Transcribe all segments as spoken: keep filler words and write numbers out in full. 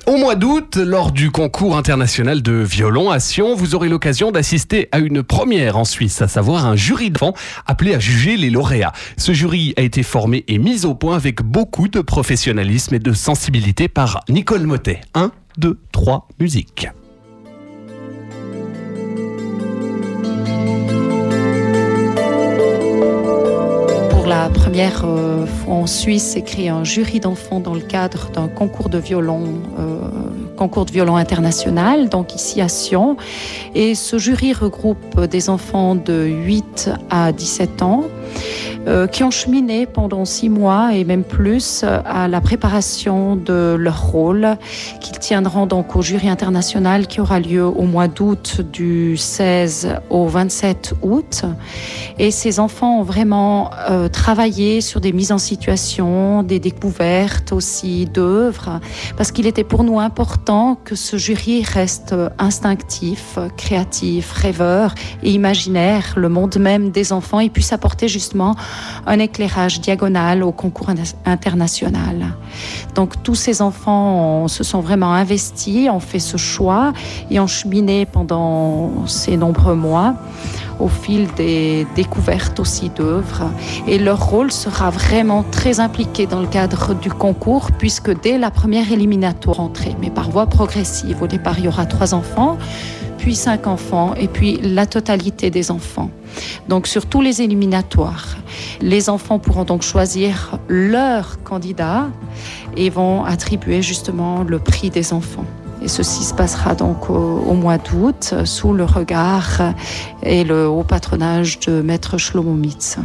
Au mois d'août, lors du concours international de violon à Sion, vous aurez l'occasion d'assister à une première en Suisse, à savoir un jury d'enfants appelé à juger les lauréats. Ce jury a été formé et mis au point avec beaucoup de professionnalisme et de sensibilité par Nicole Mottet. un, deux, trois, musique. Pour la première euh, fois en Suisse, s'est créé un jury d'enfants dans le cadre d'un concours de violon, euh, concours de violon international, donc ici à Sion. Et ce jury regroupe des enfants de huit à dix-sept ans euh, qui ont cheminé pendant six mois et même plus à la préparation de leur rôle, qu'ils tiendront donc au jury international qui aura lieu au mois d'août du seize au vingt-sept août. Et ces enfants ont vraiment euh, travaillé sur des mises en situation, des découvertes aussi d'œuvres, parce qu'il était pour nous important que ce jury reste instinctif, créatif, rêveur et imaginaire, le monde même des enfants, et puisse apporter justement un éclairage diagonal au concours international. Donc tous ces enfants se sont vraiment investis, ont fait ce choix et ont cheminé pendant ces nombreux mois au fil des découvertes aussi d'œuvres. Et leur rôle sera vraiment très impliqué dans le cadre du concours, puisque dès la première éliminatoire entrée, mais par voie progressive, au départ il y aura trois enfants, puis cinq enfants, et puis la totalité des enfants. Donc sur tous les éliminatoires, les enfants pourront donc choisir leur candidat et vont attribuer justement le prix des enfants. Et ceci se passera donc au, au mois d'août sous le regard et le haut patronage de Maître Shlomo Mitz.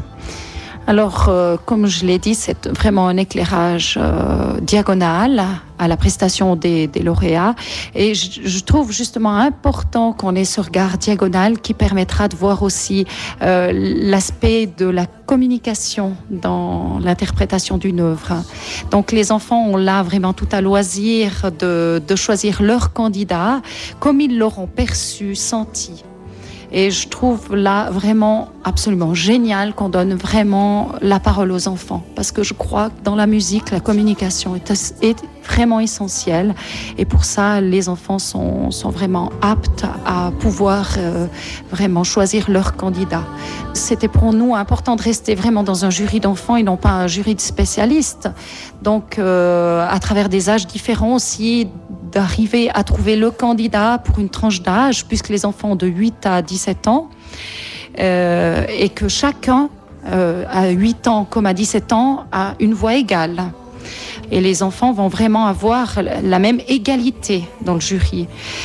Alors, euh, comme je l'ai dit, c'est vraiment un éclairage euh, diagonal à la prestation des, des lauréats. Et je, je trouve justement important qu'on ait ce regard diagonal qui permettra de voir aussi euh, l'aspect de la communication dans l'interprétation d'une œuvre. Donc les enfants ont là vraiment tout à loisir de, de choisir leur candidat comme ils l'auront perçu, senti. Et je trouve là vraiment absolument génial qu'on donne vraiment la parole aux enfants. Parce que je crois que dans la musique, la communication est, est vraiment essentielle. Et pour ça, les enfants sont, sont vraiment aptes à pouvoir euh, vraiment choisir leur candidat. C'était pour nous important de rester vraiment dans un jury d'enfants et non pas un jury de spécialistes. Donc, euh, à travers des âges différents aussi, d'arriver à trouver le candidat pour une tranche d'âge, puisque les enfants ont de huit à dix-sept ans, euh, et que chacun, euh, à huit ans comme à dix-sept ans, a une voix égale. Et les enfants vont vraiment avoir la même égalité dans le jury.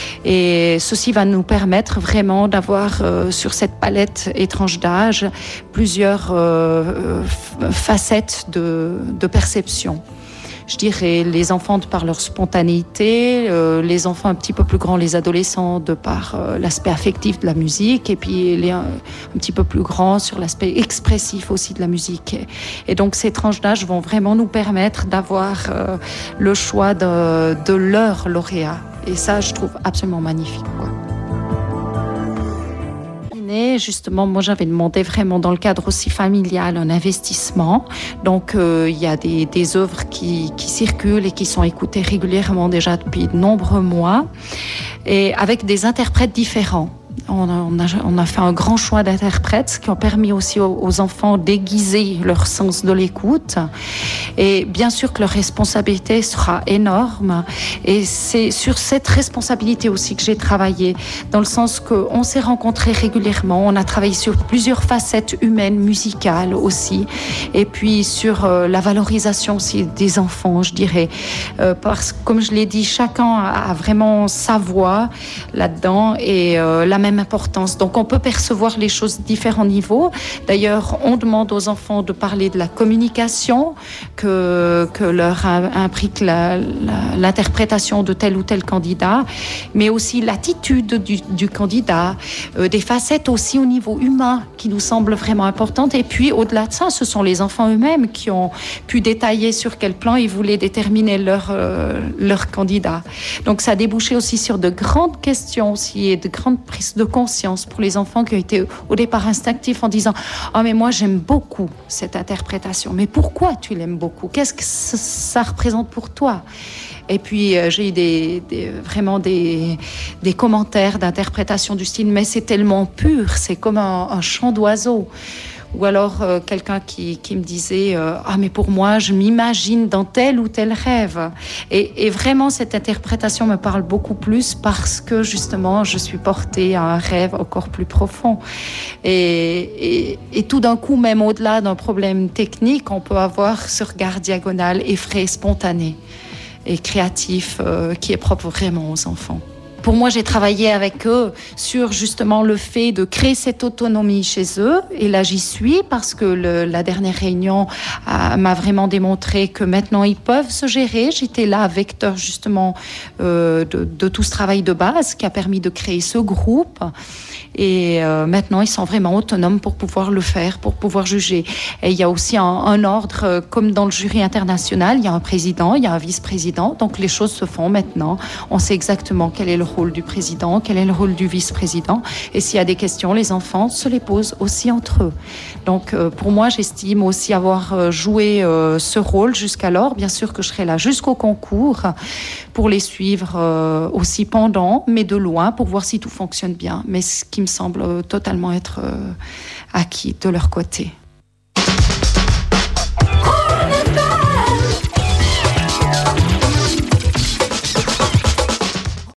Et ceci va nous permettre vraiment d'avoir euh, sur cette palette et tranche d'âge plusieurs euh, facettes de, de perception. Je dirais les enfants de par leur spontanéité, euh, les enfants un petit peu plus grands, les adolescents de par euh, l'aspect affectif de la musique, et puis les un, un petit peu plus grands sur l'aspect expressif aussi de la musique. Et, et donc ces tranches d'âge vont vraiment nous permettre d'avoir euh, le choix de, de leur lauréat. Et ça, je trouve absolument magnifique, quoi. Justement, moi j'avais demandé vraiment dans le cadre aussi familial un investissement. Donc euh, il y a des, des œuvres qui, qui circulent et qui sont écoutées régulièrement déjà depuis de nombreux mois, et avec des interprètes différents. On a, on, a, on a fait un grand choix d'interprètes qui ont permis aussi aux, aux enfants d'aiguiser leur sens de l'écoute. Et bien sûr que leur responsabilité sera énorme. Et c'est sur cette responsabilité aussi que j'ai travaillé, dans le sens qu'on s'est rencontrés régulièrement. On a travaillé sur plusieurs facettes humaines, musicales aussi. Et puis sur euh, la valorisation aussi des enfants, je dirais. Euh, parce que, comme je l'ai dit, chacun a vraiment sa voix là-dedans et euh, la même importance. Donc on peut percevoir les choses à différents niveaux. D'ailleurs, on demande aux enfants de parler de la communication que, que leur implique la, la, l'interprétation de tel ou tel candidat, mais aussi l'attitude du, du candidat, euh, des facettes aussi au niveau humain qui nous semblent vraiment importantes. Et puis au-delà de ça, ce sont les enfants eux-mêmes qui ont pu détailler sur quel plan ils voulaient déterminer leur, euh, leur candidat. Donc ça a débouché aussi sur de grandes questions aussi et de grandes prises de conscience pour les enfants qui ont été au départ instinctifs en disant « Ah, mais moi j'aime beaucoup cette interprétation. » Mais pourquoi tu l'aimes beaucoup? Qu'est-ce que ça représente pour toi? Et puis euh, j'ai eu des, des, vraiment des, des commentaires d'interprétation du style « mais c'est tellement pur, c'est comme un, un chant d'oiseau ». Ou alors euh, quelqu'un qui, qui me disait euh, « Ah, mais pour moi, je m'imagine dans tel ou tel rêve ». Et, et vraiment, cette interprétation me parle beaucoup plus parce que, justement, je suis portée à un rêve encore plus profond. Et, et, et tout d'un coup, même au-delà d'un problème technique, on peut avoir ce regard diagonal et frais, spontané et créatif euh, qui est propre vraiment aux enfants. Pour moi, j'ai travaillé avec eux sur justement le fait de créer cette autonomie chez eux. Et là, j'y suis parce que le, la dernière réunion a, m'a vraiment démontré que maintenant, ils peuvent se gérer. J'étais là, vecteur justement euh, de, de tout ce travail de base qui a permis de créer ce groupe. Et euh, maintenant, ils sont vraiment autonomes pour pouvoir le faire, pour pouvoir juger. Et il y a aussi un, un ordre, euh, comme dans le jury international, il y a un président, il y a un vice-président. Donc, les choses se font maintenant. On sait exactement quel est le rôle du président, quel est le rôle du vice-président. Et s'il y a des questions, les enfants se les posent aussi entre eux. Donc, euh, pour moi, j'estime aussi avoir joué euh, ce rôle jusqu'alors. Bien sûr que je serai là jusqu'au concours pour les suivre euh, aussi pendant, mais de loin, pour voir si tout fonctionne bien. Mais ce qui me semble totalement être euh, acquis de leur côté.